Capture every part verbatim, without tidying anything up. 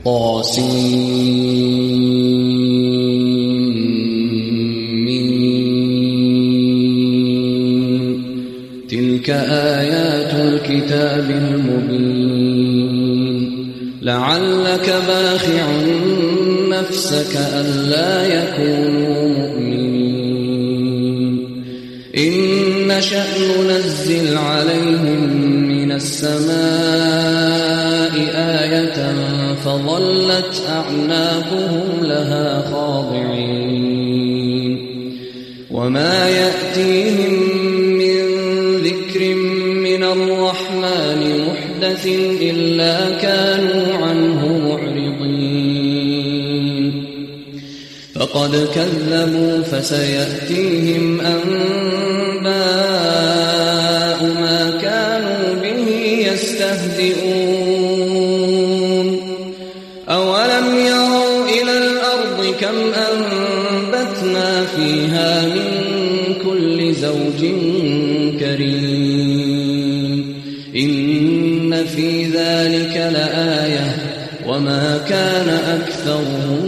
طاسين تلك آيات الكتاب المبين لعلك باخع نفسك ألا يكونوا مؤمنين إن نشأ ننزل عليهم من السماء آية فظلت أعناقهم لها خاضعين وما يأتيهم من ذكر من الرحمن محدث إلا كانوا عنه معرضين فقد كذبوا فسيأتيهم أنباء ما كانوا به يستهزئون أولم يروا إلى الأرض كم أنبتنا فيها من كل زوج كريم إن في ذلك لآية وما كان أكثرهم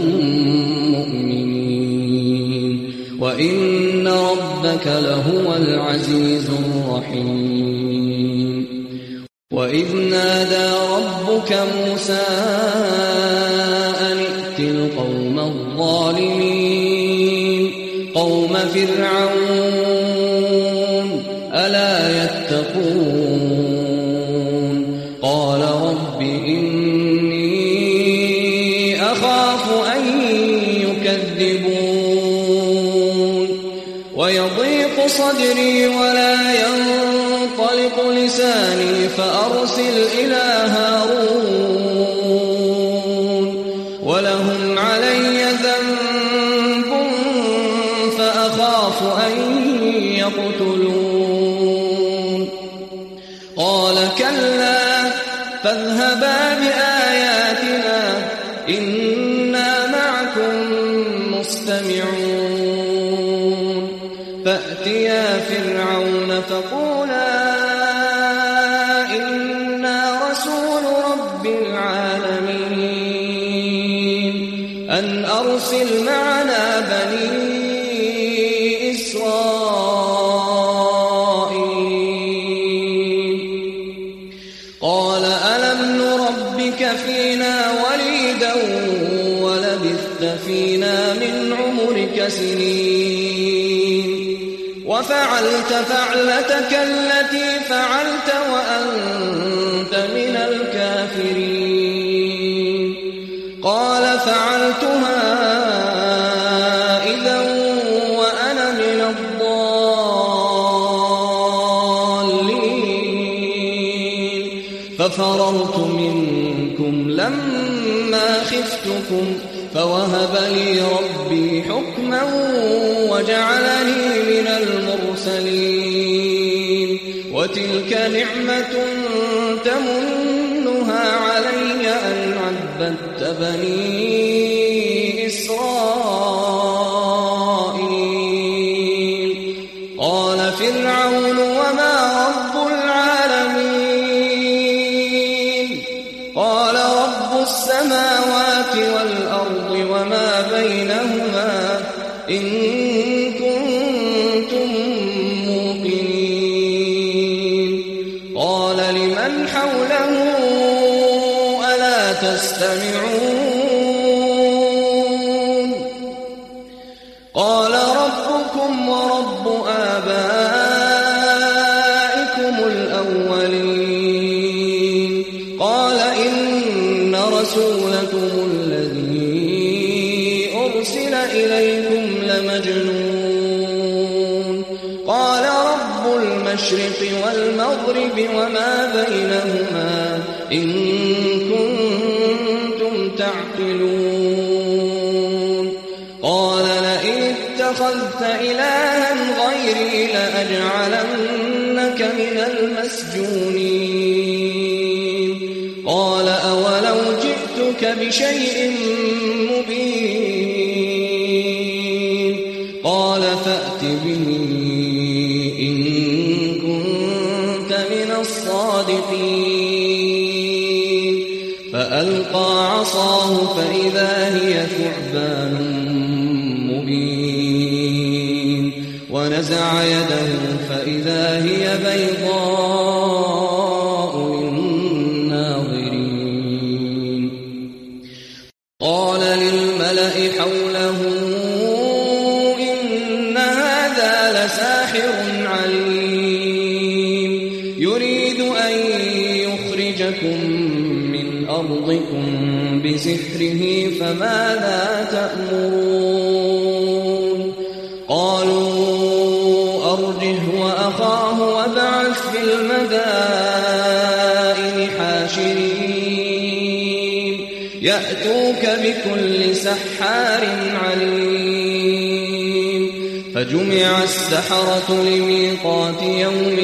مؤمنين وإن ربك لهو العزيز الرحيم وإذ نادى ربك موسى أن ائت القوم الظالمين قوم فرعون ألا يتقون قال رب إني أخاف أن يكذبون ويضيق صدري ولا ينطلق لساني فأرسل إلى هارون ولهم علي ذنب فأخاف أن يقتلون قال كلا فاذهبا بآياتنا إنا معكم مستمعون فأتيا فرعون فقولا إنا رسول رب العالمين أن أرسل معنا بني إسرائيل قال ألم نربك فينا وليدا ولبثت فينا من عمرك سنين وفعلت فعلتك التي فعلت وأنت من الكافرين قال فعلتها إذا وأنا من الضالين ففررت منكم لما خفتكم فوهب لي ربي حكما وجعلني من المرسلين وتلك نعمة تمنها علي أن عبدت بني إسرائيل قال فرعون وما رب العالمين قال رب السماوات والأرض وما بينهما إن كنتم موقنين قال لمن حوله ألا تستمعون قال ربكم ورب آبائكم الأولين قال إن رسولكم الذي أرسل إليكم لمجنون قال رب المشرق والمغرب وما بينهما إن كنتم تعقلون قال لئن اتخذت إلها غيري لأجعلنك من المسجونين قال أولو جئتك بشيء مبين قال فأت به إن كنت من الصادقين فألقى عصاه فإذا هي ثعبان مبين ونزع يده فإذا هي بيضاء للناظرين قال للملأ حوله إن هذا لساحر عليم يريد أن يخرجكم من أرضكم بسحره فماذا تأمرون قالوا أرجه وأخاه وابعث في المدائن حاشرين يأتوك بكل سحار عليم فجمع السحرة لميقات يوم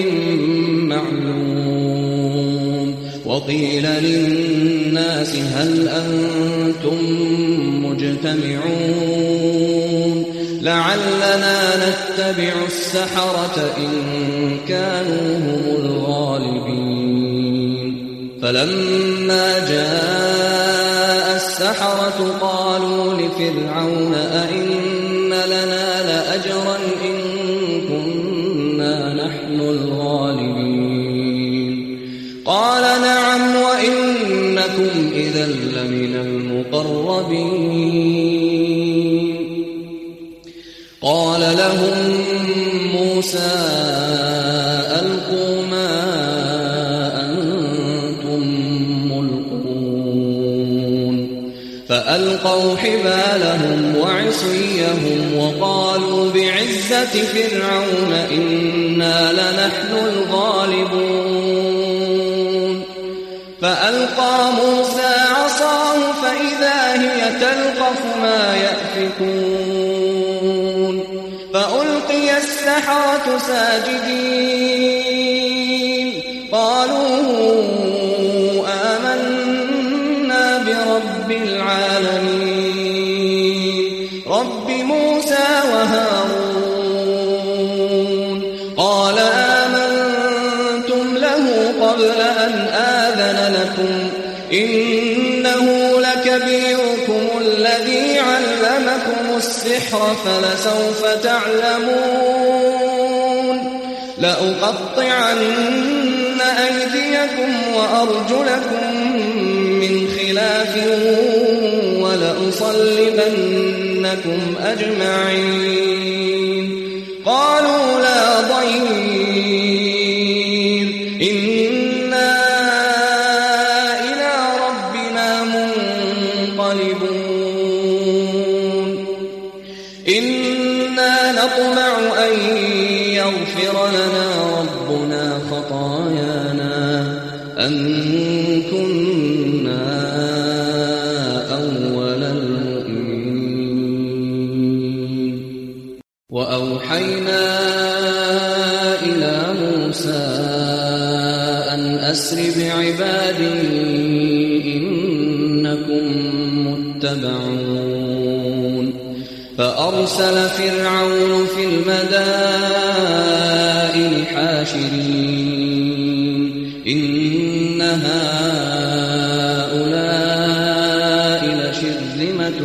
معلوم وقيل للناس هل أنتم مجتمعون لعلنا نتبع السحرة إن كانوا هم الغالبين فلما جاء السحرة قالوا لفرعون أئن لنا لأجرا إن كنا نحن الغالبين قال نعم وإنكم إذا لمن المقربين قال لهم موسى ألقوا ما أنتم ملقون فألقوا حبالهم وعصيهم وقالوا بعزة فرعون إنا لنحن الغالبون فألقى موسى عصاه فإذا هي تلقف ما يأفكون فألقي السحرة ساجدين قالوا آمنا برب العالمين رب موسى وهارون قال آمنتم له قبل أن آذن لكم إنه لكبيركم الذي علمكم السحر فلسوف تعلمون لأقطعن أيديكم وأرجلكم من خلاف ولأصلبنكم أجمعين قالوا لا ضير إنا إلى ربنا منقلبون إنا نطمع أن يغفر لنا ربنا خطايانا أن كنا أول المؤمنين وأوحينا إلى موسى أن أسر بعبادي إنكم متبعون فأرسل فرعون في المدائن حاشرين إن هؤلاء لشرذمة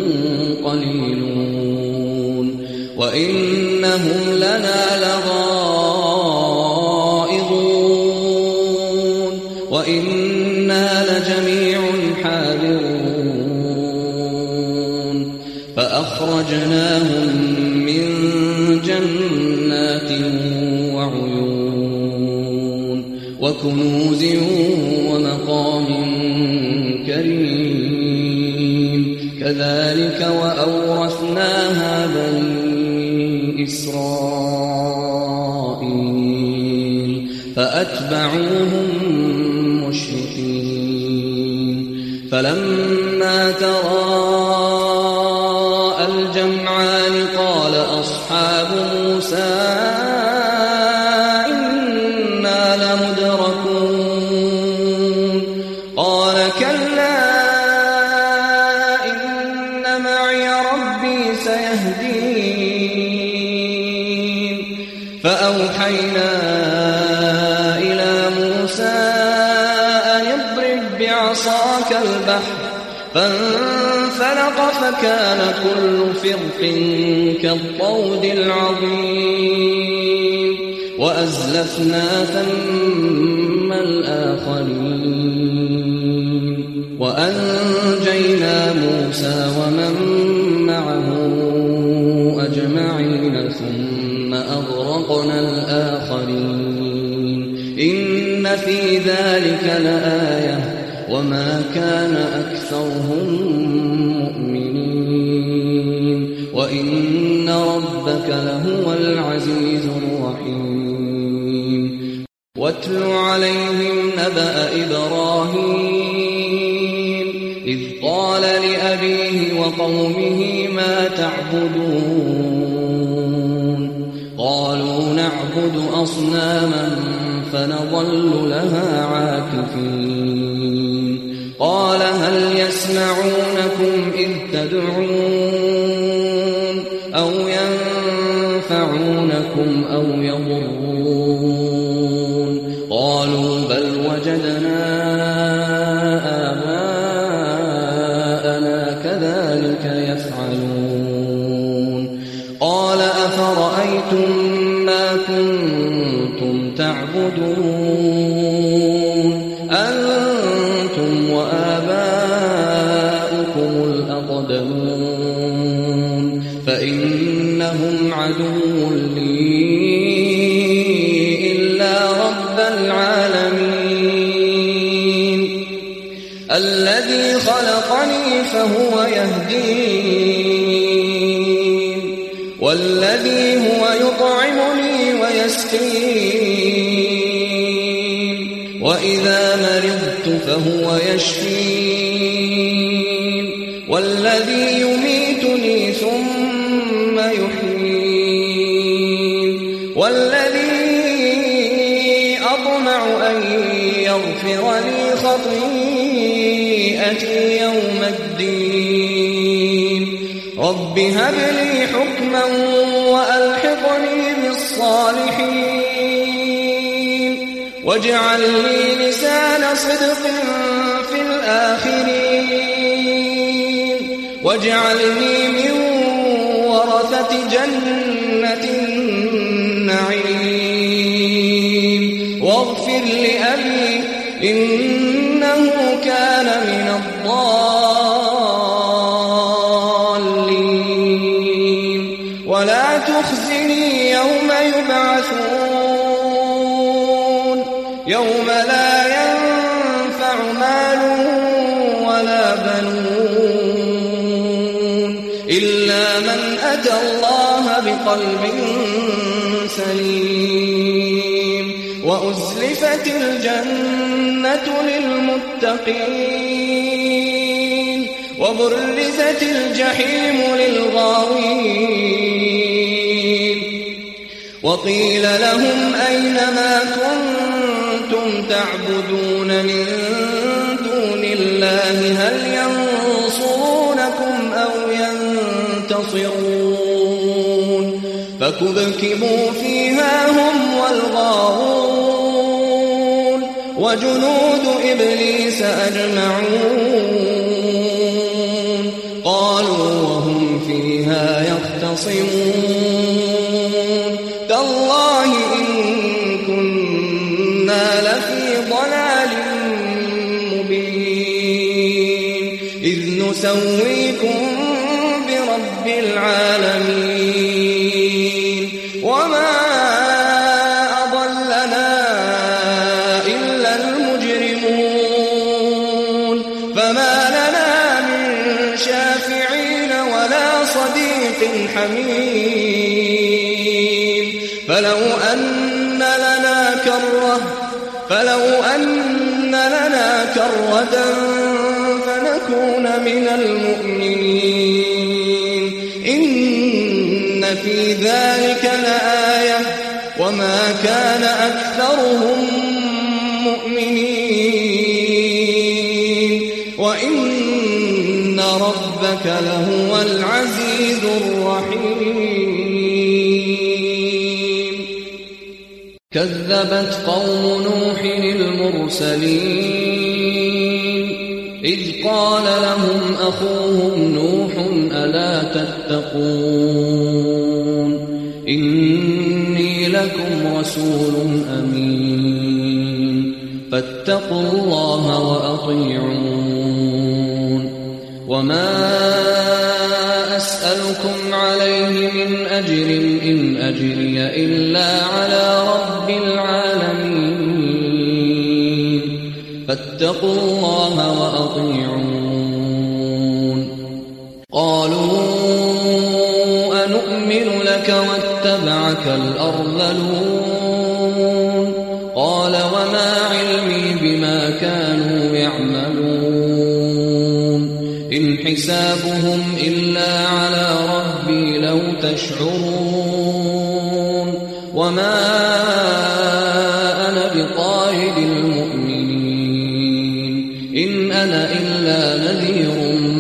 قليلون وإنهم لنا لغائظون وإنا لجميع حاذرون فأخرجناهم من جنات وعيون وكنوز ومقام كريم كذلك وأورثناها بني إسرائيل فأتبعوهم مشرقين فلما تراءى الجمعان قال أصحاب موسى إنا لمدركون قال كلا إن معي ربي سيهدين فأوحينا إلى موسى أن اضرب بعصاك البحر فانفلق فكان كل فرق كالطود العظيم وأزلفنا ثم الآخرين وأنجينا موسى ومن معه أجمعين ثم أغرقنا الآخرين إن في ذلك لآية وما كان أكثرهم مؤمنين وإن ربك لهو العزيز الرحيم واتل عليهم نبأ إبراهيم إذ قال لأبيه وقومه ما تعبدون قالوا نعبد أصناما فنظل لها عاكفين قال هل يسمعونكم إذ تدعون أو ينفعونكم أو يضرون قالوا بل وجدنا آباءنا كذلك يفعلون قال أفرأيتم ما كنتم تعبدون أنتم وآباؤكم الأقدمون فإنهم عدو لي إلا رب العالمين الذي خلقني فهو يهدين والذي هو يطعمني ويسقين وإذا مرضت فهو يشفين والذي يميتني ثم يحيين والذي أطمع أن يغفر لي خطيئتي يوم الدين رب هب لي حكما وألحقني بالصالحين واجعل لي لسان صدق في الآخرين واجعلني من ورثة جنة النعيم واغفر لأبي إنه كان من الضالين ولا تخزني يوم يبعثون يوم لا ينفع مال ولا بنون إلا من أتى الله بقلب سليم وأزلفت الجنة للمتقين وبرزت الجحيم للغاوين وقيل لهم أين ما كنتم تعبدون من دون الله هل ينصرونكم أو ينتصرون فكبكبوا فيها هم والغاوون وجنود إبليس أجمعون قالوا وهم فيها يختصمون تالله إن كنا لفي ضلال مبين إذ نسويكم برب العالمين وما أضلنا إلا المجرمون فما لنا من شافعين ولا صديق حميم فلو أن لنا كرة فلو أن لنا كرة فنكون من المؤمنين إن في ذلك لآية وما كان أكثرهم مؤمنين وإن ربك لهو العزيز الرحيم كذبت قوم نوح المرسلين إذ قال لهم أخوهم نوح ألا تتقون إني لكم رسول أمين فاتقوا الله وأطيعون وما أسألكم عليه من أجر إن أجري إلا على رب العالمين فاتقوا الله وأطيعون قالوا أنؤمن لك واتبعك الأرذلون قال وما علمي بما كانوا يعملون إن حسابهم إلا على ربي لو تشعرون وما أنا بطارد المؤمنين إن أنا إلا نذير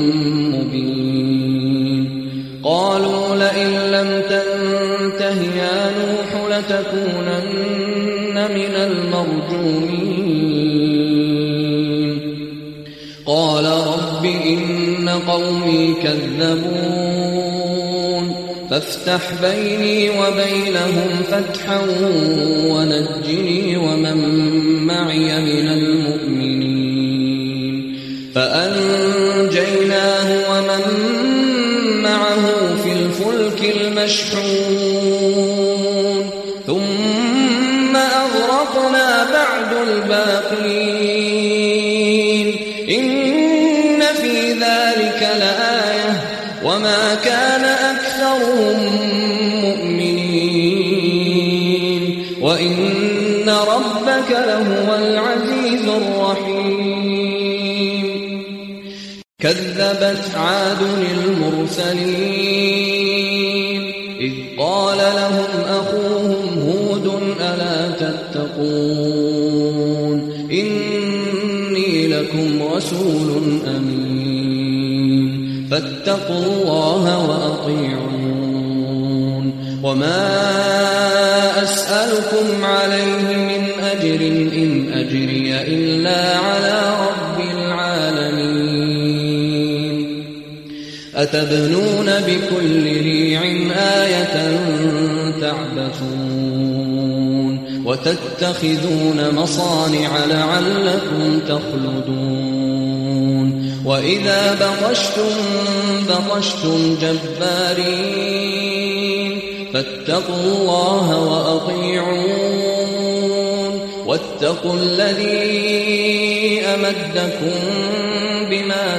مبين قالوا لئن لم تنته يا نوح لتكونن من المرجومين قال رب إن قومي كذبون فافتح بيني وبينهم فتحا ونجني ومن معي من المؤمنين فأنجيناه ومن معه في الفلك المشحون ثم أغرقنا بعد الباقين إن في ذلك لآية وما كان أكثرهم مؤمنين وإن ربك لهو العزيز الرحيم كذبت عاد المرسلين إذ قال لهم أخوهم هود ألا تتقون إني لكم رسول أمين فاتقوا الله وأطيعون وما أسألكم عليه من أجر إن أجري إلا على رب العالمين أتبنون بكل ريع آية تعبثون وتتخذون مصانع لعلكم تخلدون وإذا بطشتم بطشتم جبارين فاتقوا الله وأطيعون واتقوا الذي أمدكم بما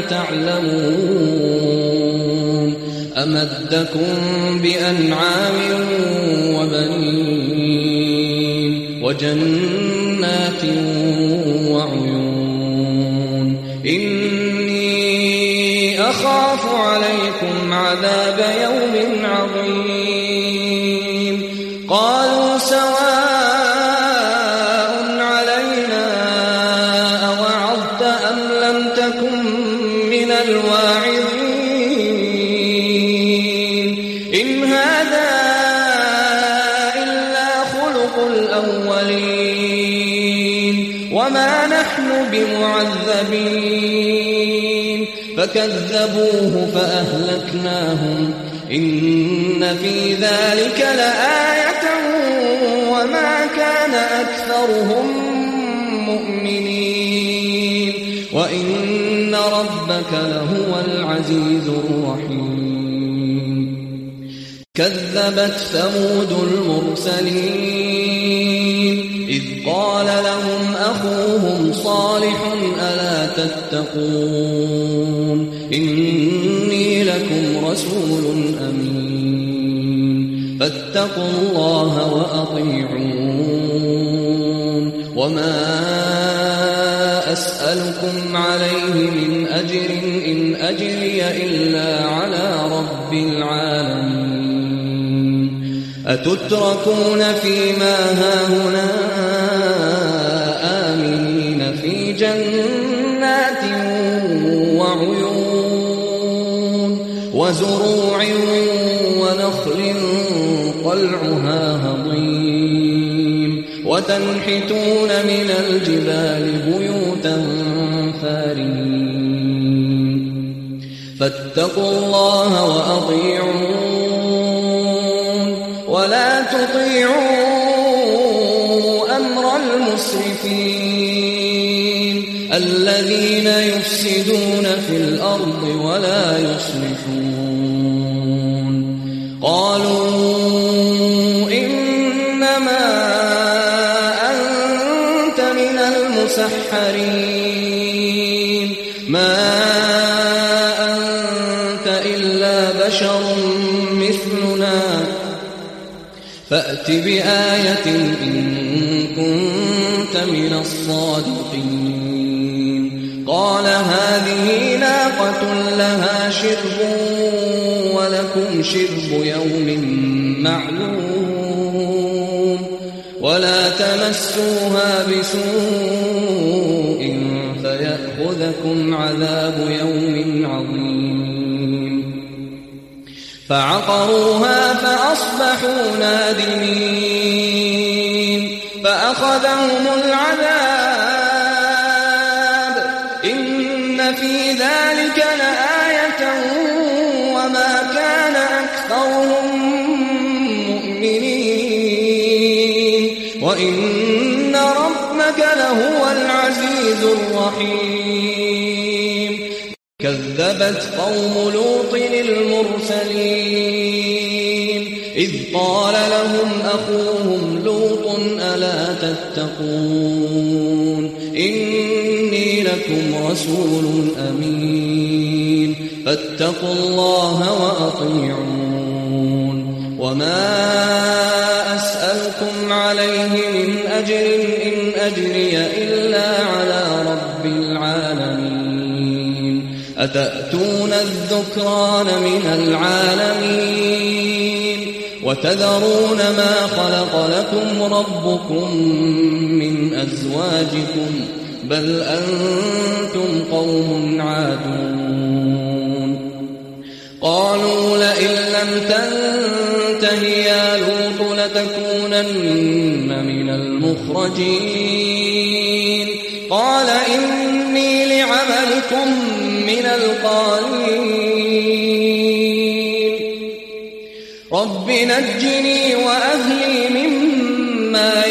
تعلمون أمدكم بأنعام وبنين وجنات وعيون إني أخاف عليكم عذاب يوم عظيم قالوا سواء علينا أوعظت أم لم تكن من الواعظين إن هذا إلا خلق الأولين وما نحن بمعذبين فكذبوه فأهلكناهم إن في ذلك لآية وما كان أكثرهم مؤمنين وإن ربك لهو العزيز الرحيم كذبت ثمود المرسلين إذ قال لهم أخوهم صالح ألا تتقون إني لكم رسول أمين فاتقوا الله وأطيعون وما أسألكم عليه من أجر إن أجري إلا على رب العالمين أتتركون فيما هاهنا آمنين في جنات وعيون وزروع ونخل طلعها هضيم وتنحتون من الجبال بيوتا فارهين فاتقوا الله وأطيعون ولا تطيعوا أمر المسرفين الذين يفسدون في الأرض ولا يصلحون. قالوا إنما أنت من المسحرين ما أنت إلا بشر مثلنا فأت بآية إن كنت من الصادقين. قال هذه ناقة لها شرب ولكم شرب يوم معلوم ولا تمسوها بسوء فيأخذكم عذاب يوم عظيم. فعقروها فأصبحوا نادمين فأخذهم العذاب إن في ذلك لآية وما كان أكثرهم مؤمنين وإن ربك لهو العزيز الرحيم. كذبت قوم لوط المرسلين إذ قال لهم أخوهم لوط ألا تتقون إني لكم رسول أمين فاتقوا الله وأطيعون وما أسألكم عليه من أجر إن أجري إلا على رب العالمين. أتأتون الذكران من العالمين وتذرون ما خلق لكم ربكم من أزواجكم بل أنتم قوم عادون. قالوا لئن لم تنته يا لوط لتكونن من المخرجين. قال إني لعملكم من القالين رب نجني وأهلي مما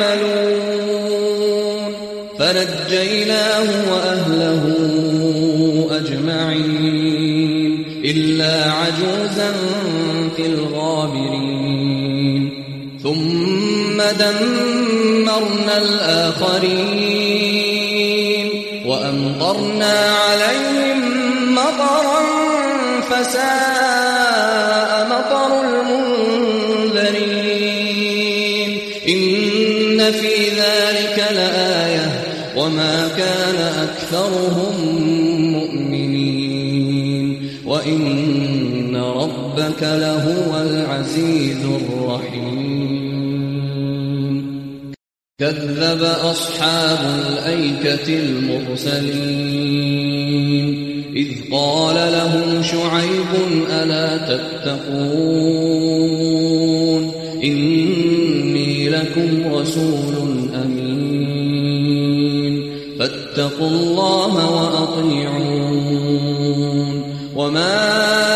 يعملون. فنجيناه وأهله أجمعين إلا عجوزا في الغابرين. ثم دمرنا الآخرين وأمطرنا عليهم مطرا فساء مطر المنذرين. إن في ذلك لآية وما كان أكثرهم مؤمنين وإن ربك لهو العزيز الرحيم. كذب أصحاب الأيكة المرسلين إذ قال لهم شعيب ألا تتقون إني لكم رسول أمين فاتقوا الله وأطيعون وما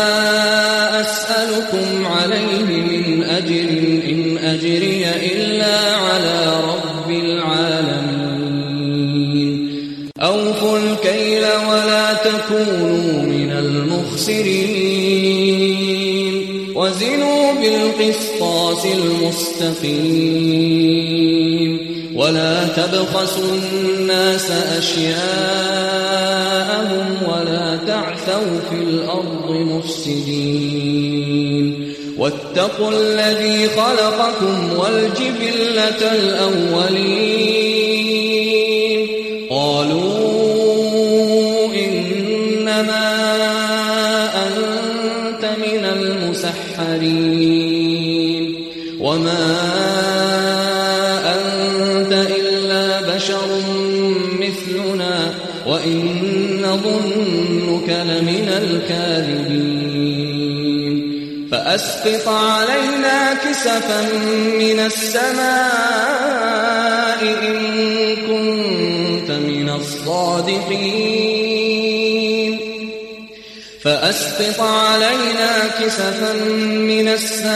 أسألكم عليه من أجر إن أجري إلا على رب العالمين. أوفوا الكيل ولا تكونوا من المخسرين وزنوا بالقسطاس المستقيم ولا تبخسوا الناس أشياءهم ولا تعثوا في الأرض مفسدين واتقوا الذي خلقكم والجبلة الأولين. قالوا إنما أنت من المسحرين وما أنت إلا بشر مثلنا وإن نظنك لمن الكاذبين. فأسقط علينا كسفا من السماء إن كنت من الصادقين. فأسقط علينا كسفا من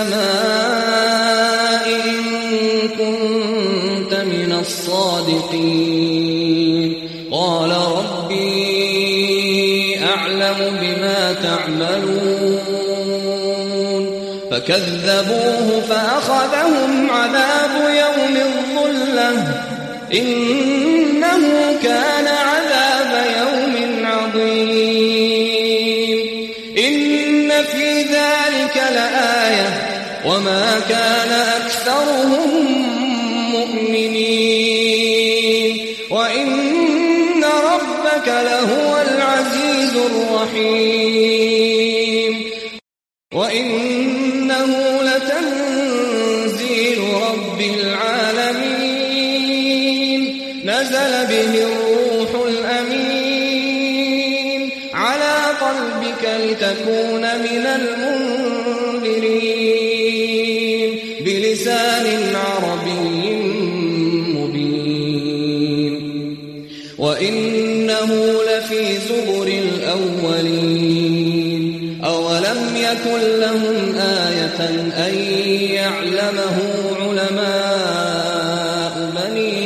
السماء إن كنت من الصادقين قال ربي أعلم بما تعملون فكذبوه فأخذهم عذاب يوم الظلة إنه كان عذاب يوم عظيم إن في ذلك لآية وما كان أكثرهم مؤمنين وإن ربك لهو العزيز الرحيم وإنه لتنزيل رب العالمين نزل به الروح الأمين على قلبك لتكون من المنذرين بلسان عربي مبين وإنه لفي زبر الأولين أولم يكن لهم آية أن يعلمه علماء بني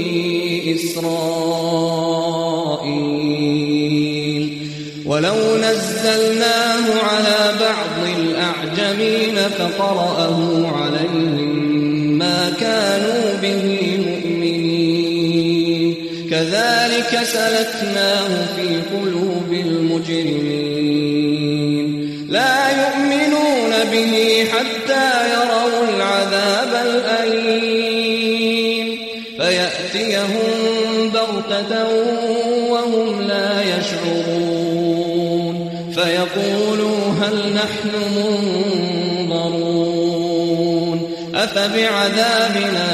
إسرائيل ولو نزلناه على بعض الأعجمين فقرأه عليهم ما كانوا به مؤمنين كذلك سلكناه في قلوب المجرمين لا يؤمنون به حتى يروا العذاب الأليم فيأتيهم بغتة وهم لا يشعرون فيقولوا هل نحن منظرون أفبعذابنا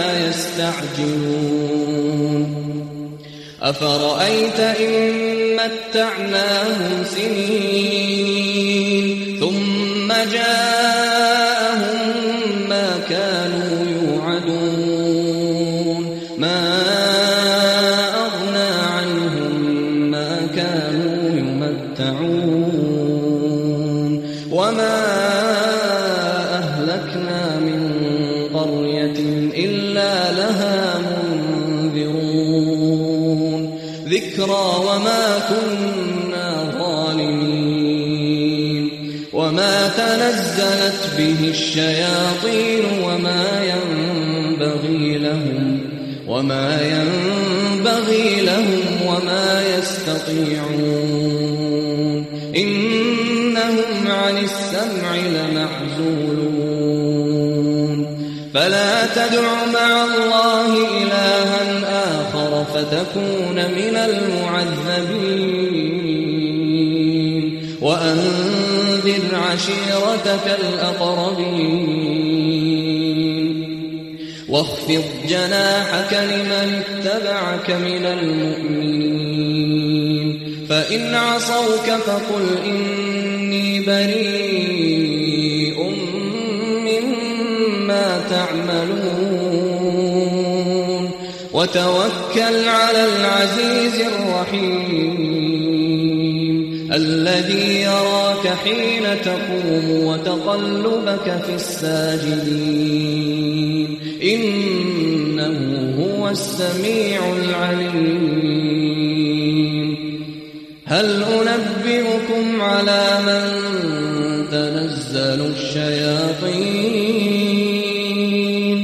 يستعجلون أفرأيت إن متعناهم سنين ثم جاءهم ما كانوا يوعدون ما أغنى عنهم ما كانوا يمتعون وما أهلكنا من قرية إلا لها منذرون ذكرى وما كنا ظالمين وما تنزلت به الشياطين وما ينبغي لهم وما ينبغي لهم وما يستطيعون إنهم عن السمع لمعزولون فلا تدع مع الله إلها آخر فتكون من المعذبين وأنذر عشيرتك الأقربين واخفض جناحك لمن اتبعك من المؤمنين فإن عصوك فقل إني بريء مما تعملون وتوكل على العزيز الرحيم الذي يراك حين تقوم وتقلبك في الساجدين إنه هو السميع العليم هل أنبئكم على من تنزل الشياطين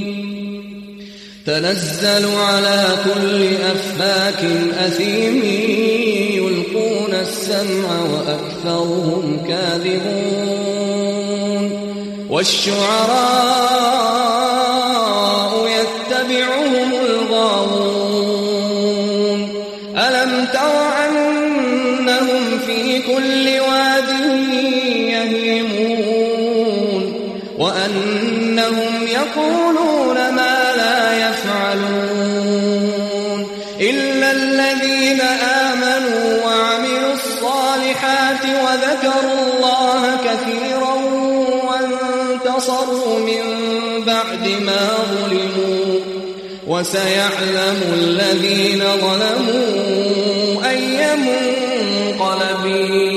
تنزل على كل أفاك أثيم يلقون السمع وأكثرهم كاذبون والشعراء يتبعهم الغاوون ألم تر أنهم في كل واد يهيمون وأنهم يقولون ما لا يفعلون إلا الذين آمنوا وعملوا الصالحات وذكروا الله كثيرا وانتصروا من بعد ما ظلموا وسيعلم الذين ظلموا أي منقلب